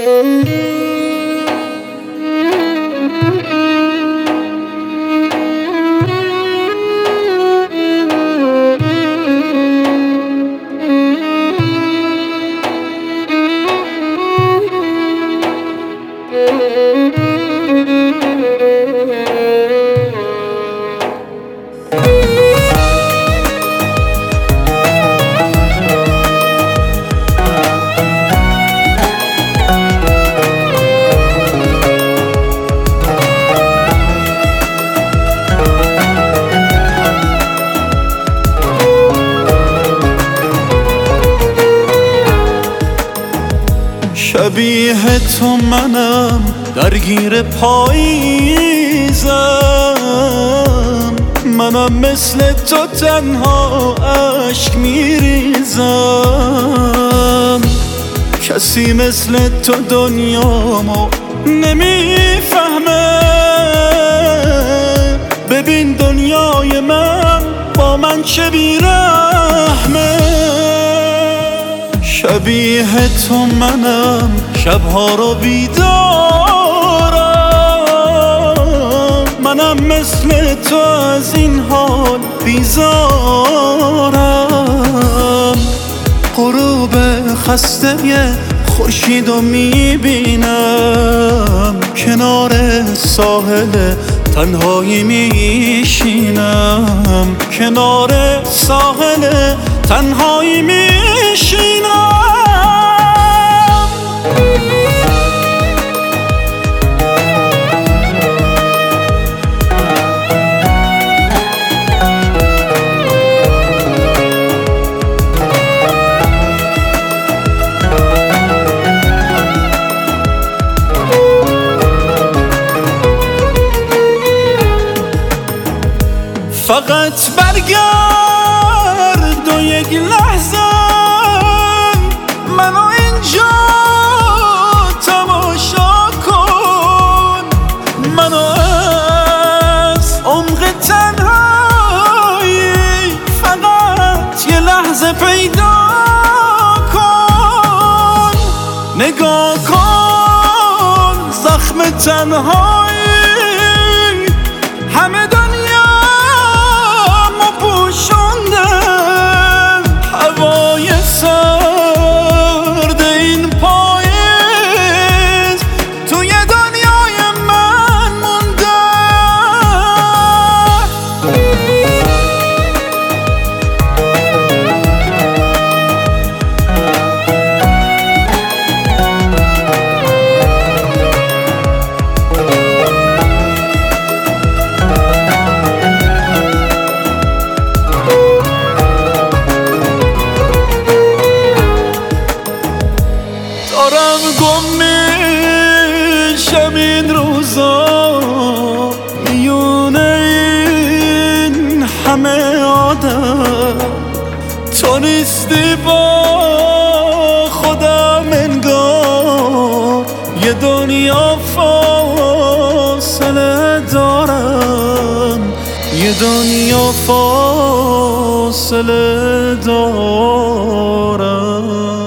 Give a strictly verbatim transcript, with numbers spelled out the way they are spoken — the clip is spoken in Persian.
شبیه تو منم درگیر پاییزم، منم مثل تو تنها اشک میریزم. کسی مثل تو دنیامو نمیفهمه، ببین دنیای من با من چه بیرحمه. شبیه تو منم شبها رو بیدارم، منم مثل تو از این حال بیزارم. غروب خسته خورشید رو میبینم، کنار ساحل تنهایی میشینم، کنار ساحل تنهایی میشینم. فقط برگرد و یک لحظه منو اینجا تماشا کن، منو از عمق تنهایی فقط یه لحظه پیدا کن. نگاه کن زخم تنهایی همه دنیا هوای سرد این پاییز توی دنیای من مونده. دارم گم میشم این روزا میونه این همه آدم، تو نیستی با خودم انگار یه دنیا فاصله دارم، یه دنیا فاصله دارم.